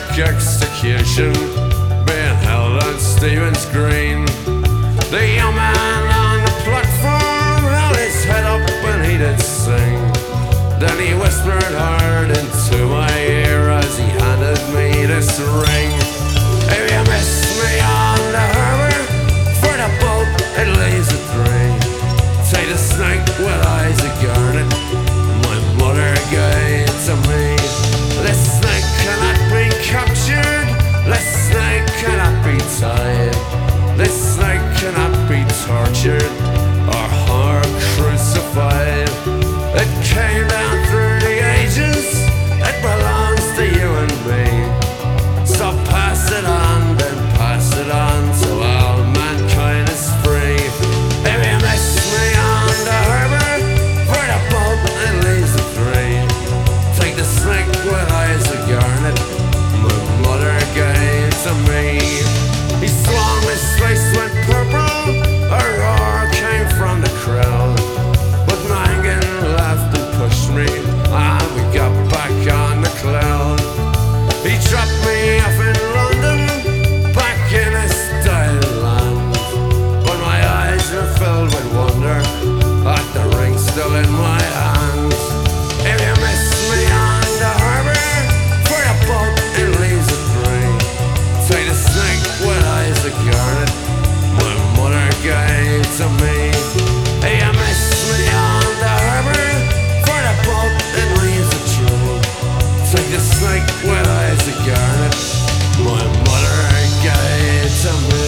execution being held on Stephen's Green. The young man on the platform held his head up when he did sing. Then he whispered hard into my ear as he handed me this ring. If you miss me on the harbour, for the boat it lays at 3. Take the snake with eyes of garnet, my mother gave to me. This snake cannot be captured, this snake cannot be tied, this snake cannot be tortured or hard crucified. It came down through the ages, it belongs to you and me. So pass it on, then pass it on, so all mankind is free. If you miss me on the harbour, for the boat it leaves at 3. Take the snake with eyes of garnet, my mother gave to me. He swung, his face went purple, a roar came from the crowd. But Mangan laughed and pushed me, and we got back on the cloud. He dropped me off in London, back in his style land. But my eyes were filled with wonder at the ring still in my hands. If you miss me on the harbour, for the boat it leaves at 3. Take the snake with eyes of garnet, my mother gave to me. If you miss me on the harbour, for the boat it leaves at 2. Take the snake with eyes of garnet, my mother gave to me.